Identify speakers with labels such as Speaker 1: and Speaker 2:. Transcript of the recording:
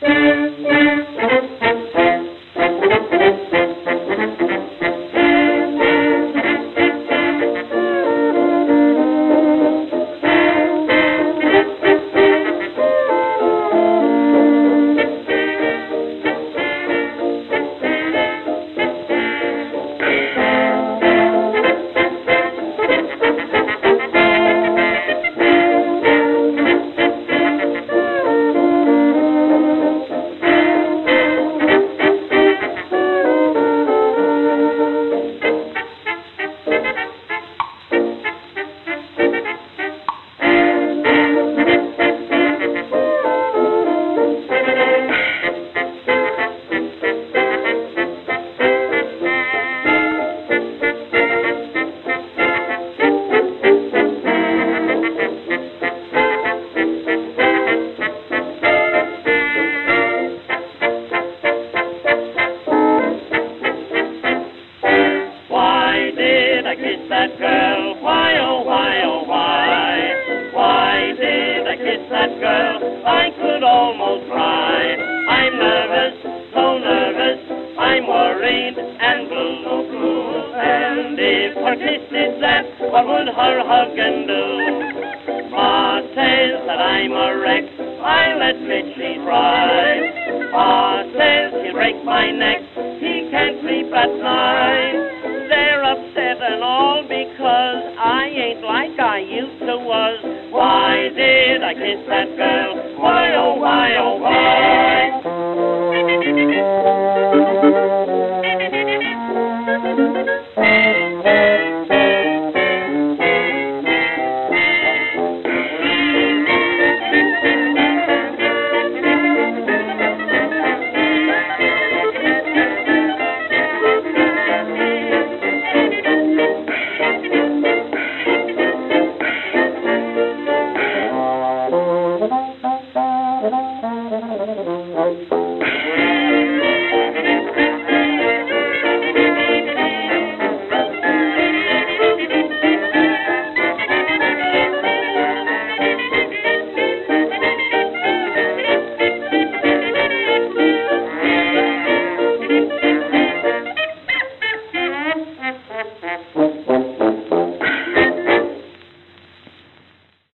Speaker 1: I kiss that girl? Why, oh, why, oh, why? Why did I kiss that girl? I could almost cry. I'm nervous, so nervous. I'm worried and blue, blue. And if her kiss did that, what would her hug and do? Ma says that I'm a wreck. I let Mitchie try. Pa says he'll break my neck. He can't sleep at night. They're upset and all because I ain't like I used to was. Why did I kiss that girl? Why, oh, why?